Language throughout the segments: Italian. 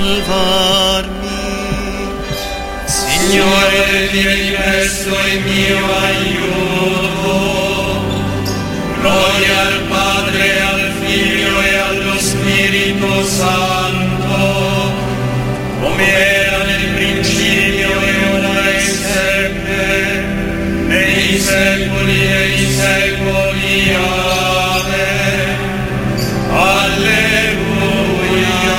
salvarmi. Signore, tieni presto il mio aiuto. Gloria al Padre, al Figlio e allo Spirito Santo, come era nel principio e ora e sempre, nei secoli dei secoli. Amen. Alleluia.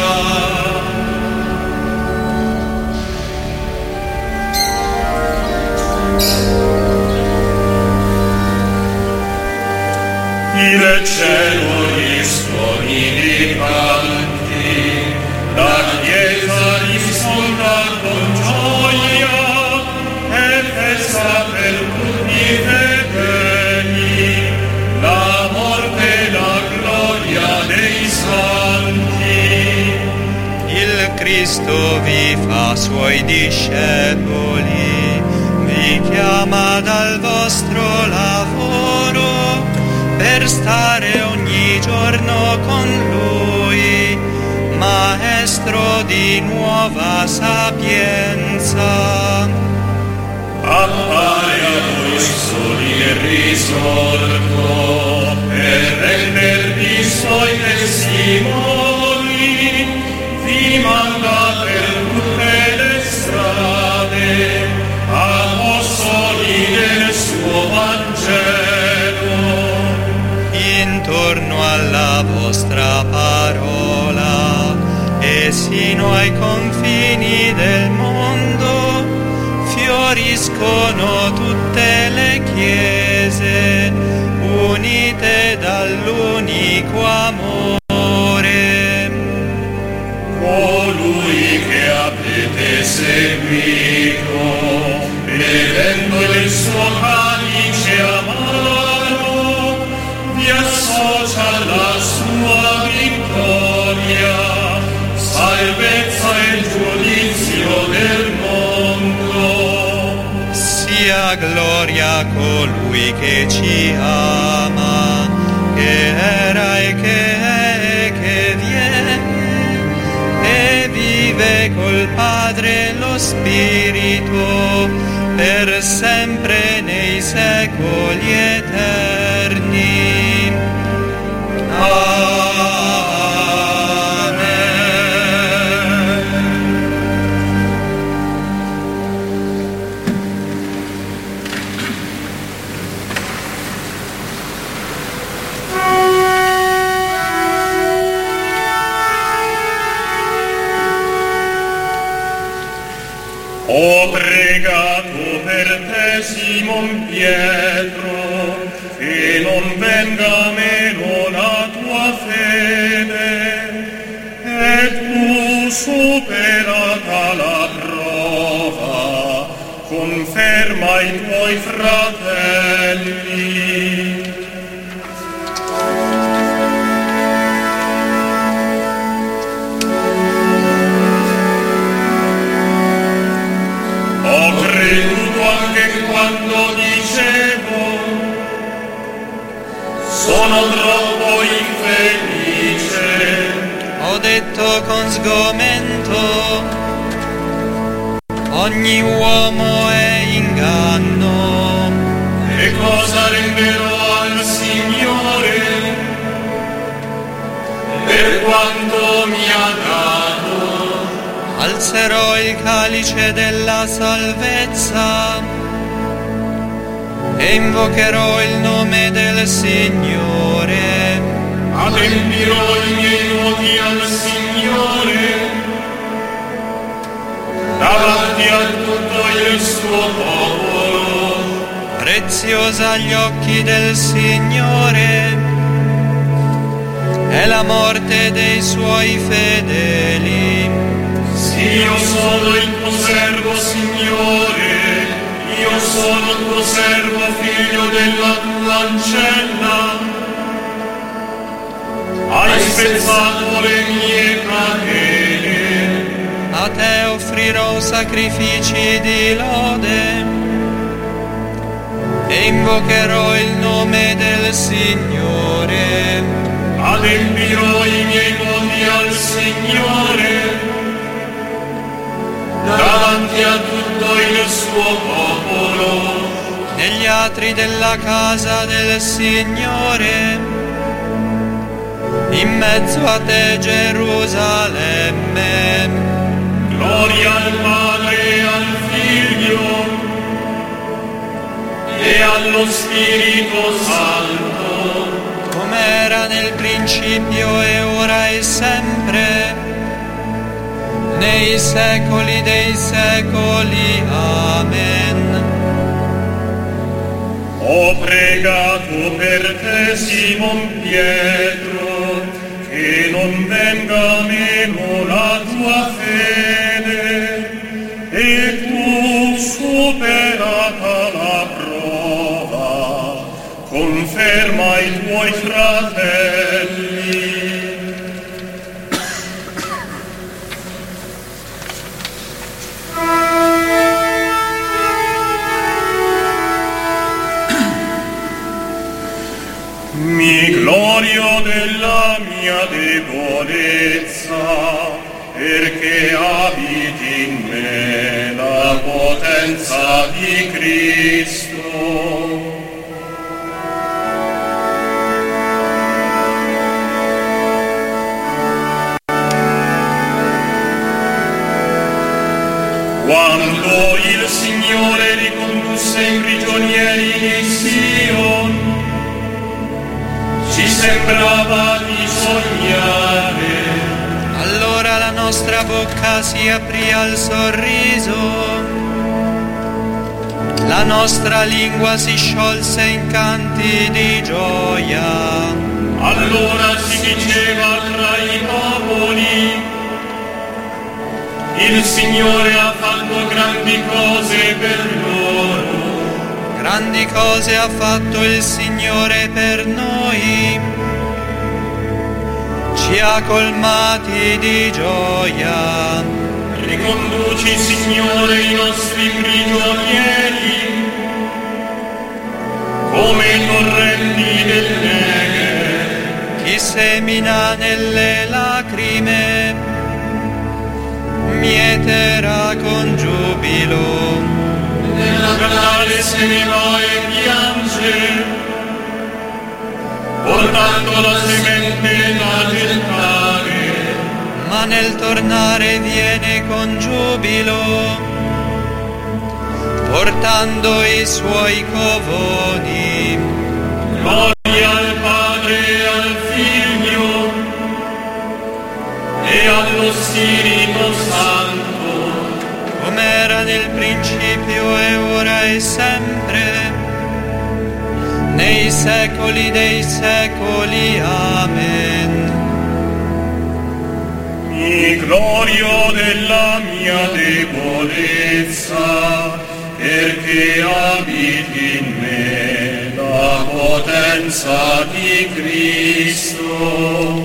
Il cielo risuoni di canti, la chiesa risponda con gioia, e festa per tutti i fedeli, la morte e la gloria dei santi. Il Cristo vi fa suoi discepoli, vi chiama dal vostro lavoro, per stare ogni giorno con Lui, Maestro di nuova sapienza. Appare a voi soli il risorto, per rendervi suoi testimoni, vi manda per tutte le strade, apostoli del suo Vangelo. Intorno alla vostra parola e sino ai confini del mondo fioriscono tutte le chiese unite dall'unico amore. Colui che avete seguito, bevendo il suo calice amaro, vi associa alla sua vittoria, salvezza e giudizio del mondo. Sia gloria a colui che ci ama, che era e che è e che viene, e vive col Padre e lo Spirito, per sempre nei secoli eterni. Ho pregato per te, Simon Pietro, che non venga meno la tua fede, e tu, superata la prova, conferma i tuoi fratelli. Ho creduto anche quando dicevo: sono troppo infelice. Ho detto con sgomento: ogni uomo è inganno. Che cosa renderò al Signore per quanto mi ha dato? Alzerò il calice della salvezza e invocherò il nome del Signore. Adempirò i miei voti al Signore davanti a tutto il suo popolo. Preziosa agli occhi del Signore è la morte dei suoi fedeli. Io sono il tuo servo, Signore, io sono tuo servo, figlio della tua ancella. Hai spezzato le mie catene. A te offrirò sacrifici di lode e invocherò il nome del Signore. Adempirò i miei voti al Signore atri della casa del Signore, in mezzo a te Gerusalemme. Gloria al Padre e al Figlio e allo Spirito Santo, come era nel principio e ora e sempre, nei secoli dei secoli. Amen. Ho pregato per te, Simon Pietro, che non venga meno la tua fede, e tu, superata la prova, conferma i tuoi fratelli. Mi glorio della mia debolezza, perché abiti in me la potenza di Cristo. Quando il Signore ricondusse i prigionieri di Sion, ci sembrava di sognare. Allora la nostra bocca si aprì al sorriso, la nostra lingua si sciolse in canti di gioia. Allora si diceva tra i popoli: il Signore ha fatto grandi cose per loro. Grandi cose ha fatto il Signore per noi, ci ha colmati di gioia. Riconduci, Signore, i nostri prigionieri come i torrenti del Negev. Chi semina nelle lacrime mieterà con giubilo. Nella canale se ne va e piange, portando la semente da gettare. Ma nel tornare viene con giubilo, portando i suoi covoni. Gloria al Padre e al Figlio e allo Spirito Santo, come era nel principio e ora e sempre, nei secoli dei secoli. Amen. Mi glorio della mia debolezza, perché abiti in me la potenza di Cristo.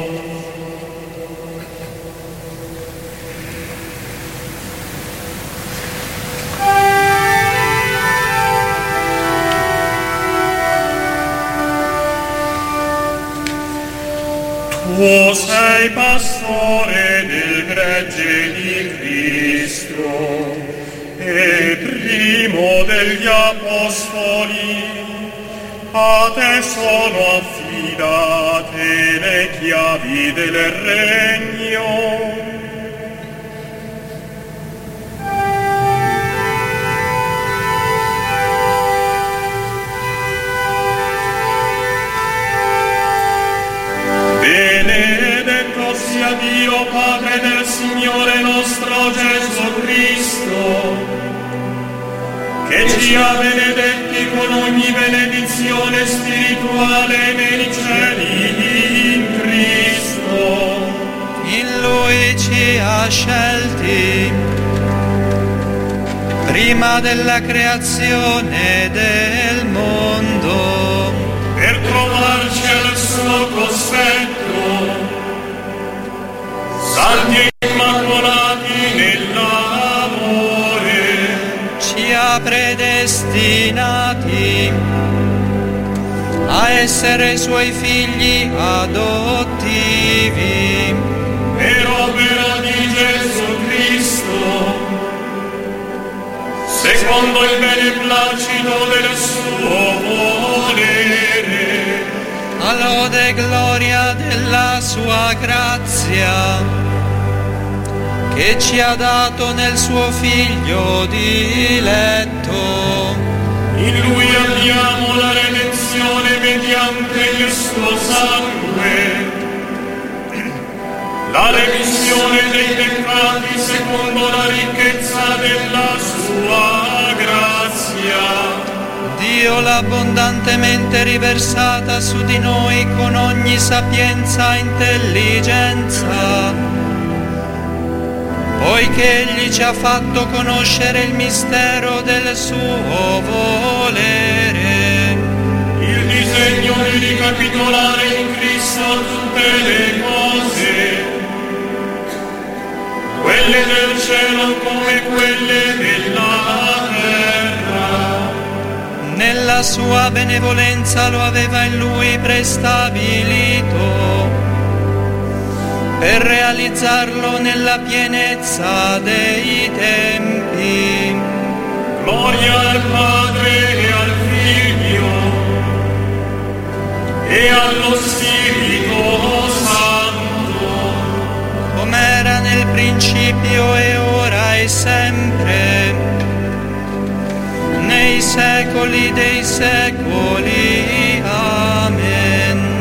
Tu sei pastore del gregge di Cristo e primo degli apostoli. A te sono affidate le chiavi del regno. Benedetto sia Dio, Padre del Signore nostro Gesù Cristo, che ci ha benedetti con ogni benedizione spirituale nei cieli in Cristo. In Lui ci ha scelti prima della creazione del mondo, per trovarci al suo cospetto, santi e immacolati nell'amore. ci ha predestinati a essere Suoi figli adottivi, Per opera di Gesù Cristo, secondo secondo il beneplacito del suo volere, a lode e gloria della sua grazia, che ci ha dato nel suo Figlio diletto. In Lui abbiamo la redenzione mediante il suo sangue, la remissione dei peccati secondo la ricchezza della sua grazia. Dio l'ha abbondantemente riversata su di noi con ogni sapienza e intelligenza, poiché Egli ci ha fatto conoscere il mistero del suo volere, Il disegno di ricapitolare in Cristo tutte le cose, quelle del cielo come quelle della terra. nella sua benevolenza lo aveva in Lui prestabilito, per realizzarlo nella pienezza dei tempi. Gloria al Padre e al Figlio e allo Spirito Santo, Com'era nel principio e ora e sempre, nei secoli dei secoli. Amen.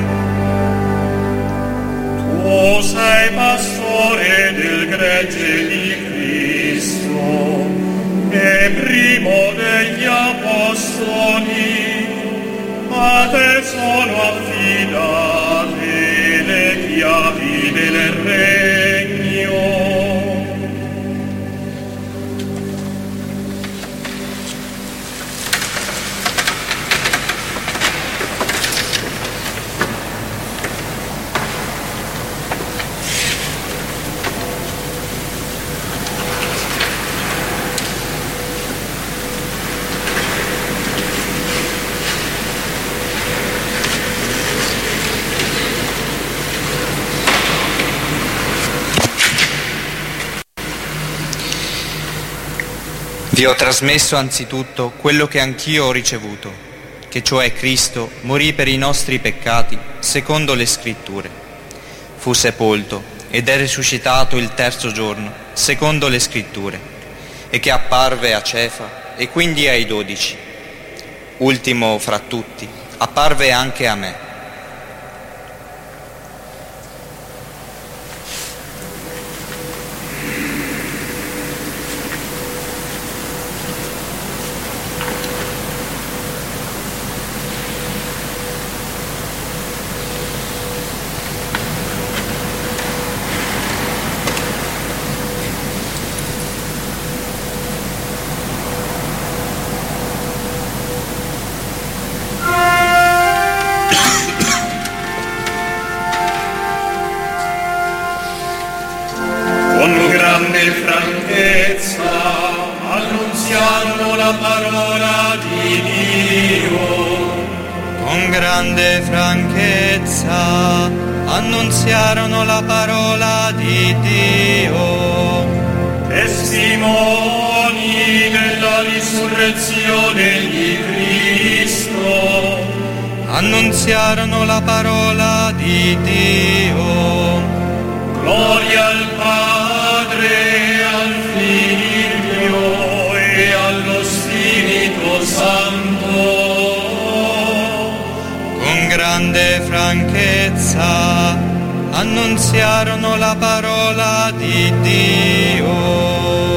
Tu sei pastore del gregge di Cristo e primo degli apostoli, a te sono affidate le chiavi del regno. Vi ho trasmesso anzitutto quello che anch'io ho ricevuto, che cioè Cristo morì per i nostri peccati, secondo le Scritture. Fu sepolto ed è risuscitato il terzo giorno, secondo le Scritture, e che apparve a Cefa e quindi ai 12. Ultimo fra tutti, apparve anche a me. Con grande franchezza annunziarono la parola di Dio. Con grande franchezza annunziarono la parola di Dio. Testimoni della risurrezione di Cristo. Annunziarono la parola di Dio. Gloria al Padre, al Figlio e allo Spirito Santo. Con grande franchezza annunziarono la parola di Dio.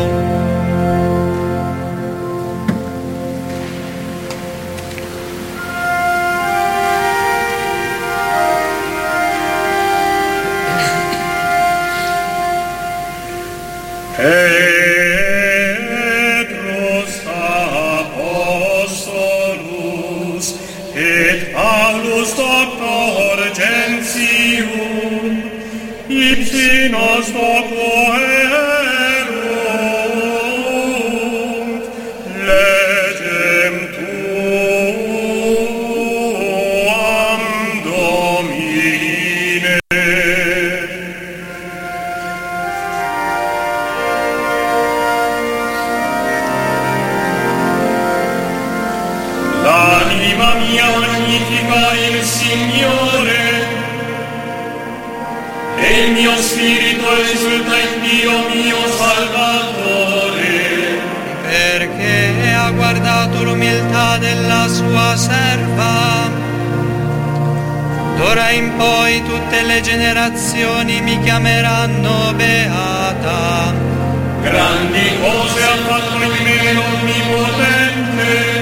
Petrus apostolus et Paulus doctor gentium ipsi nos doco erunt legem tuam Domine. e il mio spirito esulta in Dio mio Salvatore, perché ha guardato l'umiltà della sua serva. D'ora in poi tutte le generazioni mi chiameranno beata. grandi cose ha fatto in me l'Onnipotente,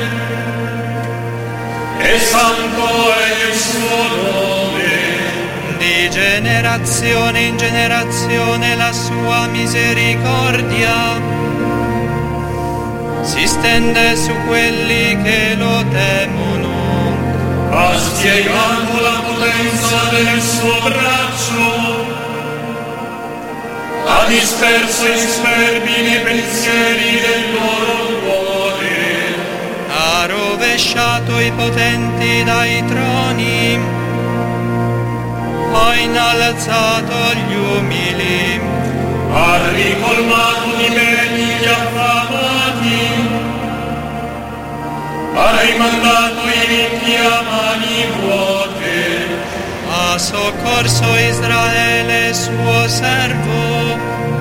e santo è il suo nome. Di generazione in generazione la sua misericordia si stende su quelli che lo temono. Ha spiegato la potenza del suo braccio, ha disperso i superbi nei pensieri del loro cuore, Ha rovesciato i potenti dai troni, ha innalzato gli umili, ha ricolmato di beni gli affamati, ha rimandato i ricchi a mani vuote, ha soccorso Israele suo servo,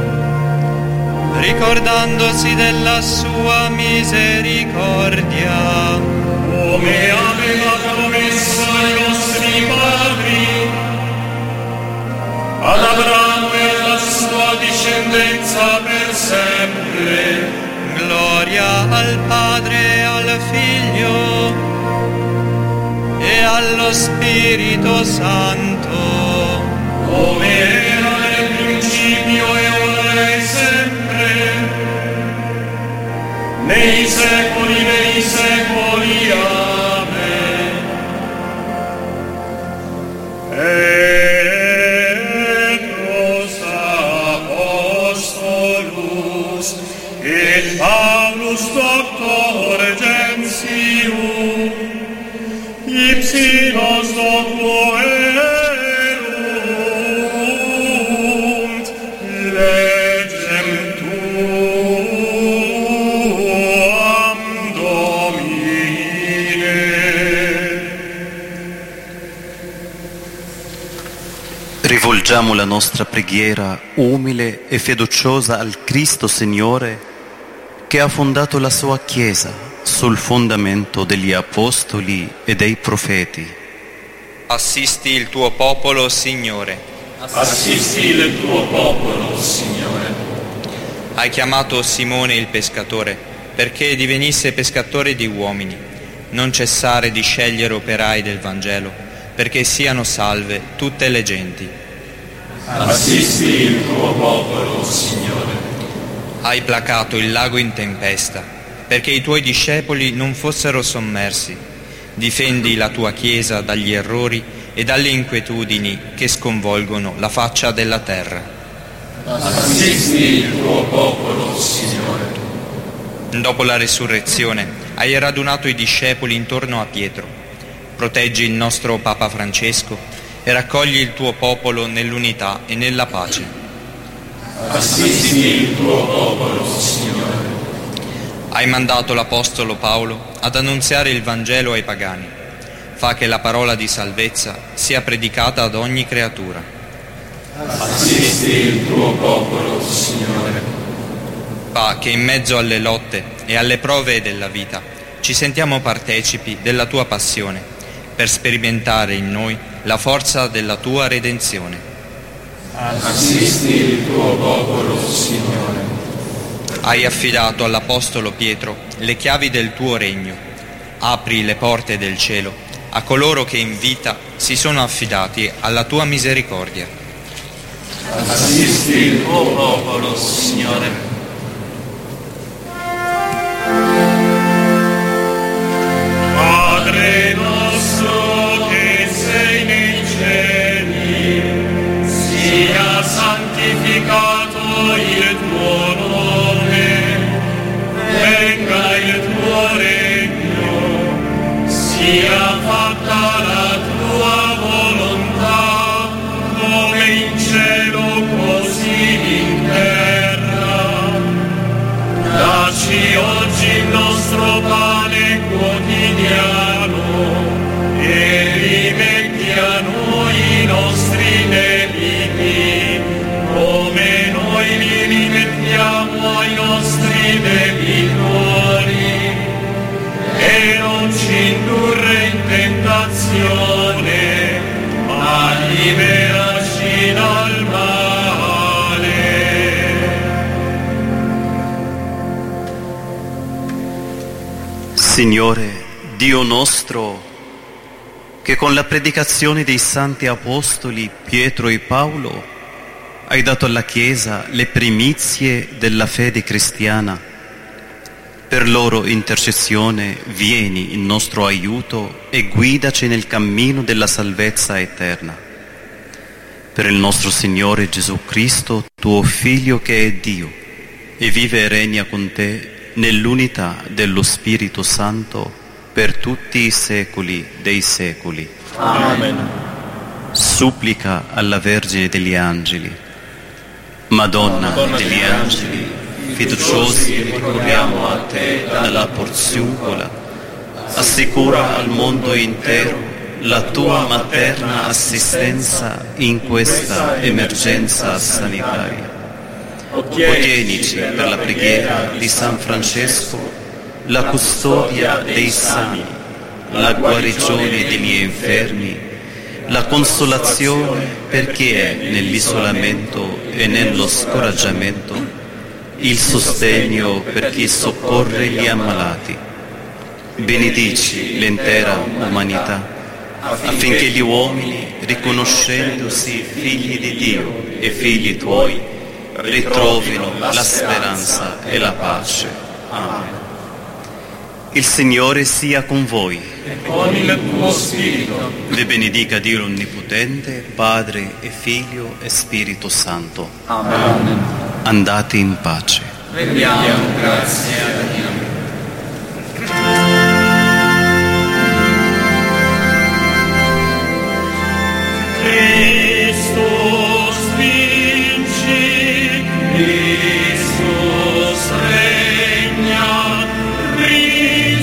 ricordandosi della sua misericordia, come aveva promesso ai nostri padri, ad Abramo e alla sua discendenza per sempre. Gloria al Padre e al Figlio e allo Spirito Santo, Come era nel principio e ora e sempre, nei secoli dei secoli. Amen. Petros Apostolus et Paulus Doctor Gentium, ipsi nos docuerunt, legem tuam Domine. Rivolgiamo la nostra preghiera umile e fiduciosa al Cristo Signore, che ha fondato la sua Chiesa sul fondamento degli Apostoli e dei Profeti. assisti il tuo popolo, Signore. Assisti il tuo popolo, Signore. Hai chiamato Simone il pescatore perché divenisse pescatore di uomini. Non cessare di scegliere operai del Vangelo, perché siano salve tutte le genti. Assisti il tuo popolo, Signore. Hai placato il lago in tempesta, perché i tuoi discepoli non fossero sommersi. Difendi la tua Chiesa dagli errori e dalle inquietudini che sconvolgono la faccia della terra. Assisti il tuo popolo, Signore. Dopo la resurrezione hai radunato i discepoli intorno a Pietro. Proteggi il nostro Papa Francesco e raccogli il tuo popolo nell'unità e nella pace. Assisti il tuo popolo, Signore. Hai mandato l'Apostolo Paolo ad annunziare il Vangelo ai pagani. Fa che la parola di salvezza sia predicata ad ogni creatura. Assisti il tuo popolo, Signore. Fa che in mezzo alle lotte e alle prove della vita ci sentiamo partecipi della tua passione, per sperimentare in noi la forza della tua redenzione. Assisti il tuo popolo, Signore. Hai affidato all'Apostolo Pietro le chiavi del tuo regno. Apri le porte del cielo a coloro che in vita si sono affidati alla tua misericordia. Assisti il tuo popolo, Signore. Padre nostro che sei nei cieli, sia santificato il tuo nome, venga il tuo regno, sia fatta la tua volontà, come in cielo così in terra. Dacci oggi il nostro pane quotidiano e rimetti a noi i nostri debiti, nostri debitori e non ci indurre in tentazione, ma liberaci dal male. Signore, Dio nostro, che con la predicazione dei santi apostoli Pietro e Paolo hai dato alla Chiesa le primizie della fede cristiana, per loro intercessione vieni in nostro aiuto e guidaci nel cammino della salvezza eterna. Per il nostro Signore Gesù Cristo, tuo Figlio che è Dio, e vive e regna con te nell'unità dello Spirito Santo per tutti i secoli dei secoli. Amen. Supplica alla Vergine degli Angeli. Madonna degli Angeli, fiduciosi ricorriamo a te dalla porziuncola, assicura al mondo intero la tua materna assistenza in questa emergenza sanitaria. Ottienici per la preghiera di San Francesco la custodia dei sani, la guarigione degli infermi, la consolazione per chi è nell'isolamento e nello scoraggiamento, il sostegno per chi soccorre gli ammalati. Benedici l'intera umanità, affinché gli uomini, riconoscendosi figli di Dio e figli tuoi, ritrovino la speranza e la pace. Amen. Il Signore sia con voi. E con il tuo spirito. Vi benedica Dio Onnipotente, Padre e Figlio e Spirito Santo. Amen. Andate in pace. Rendiamo grazie a Dio.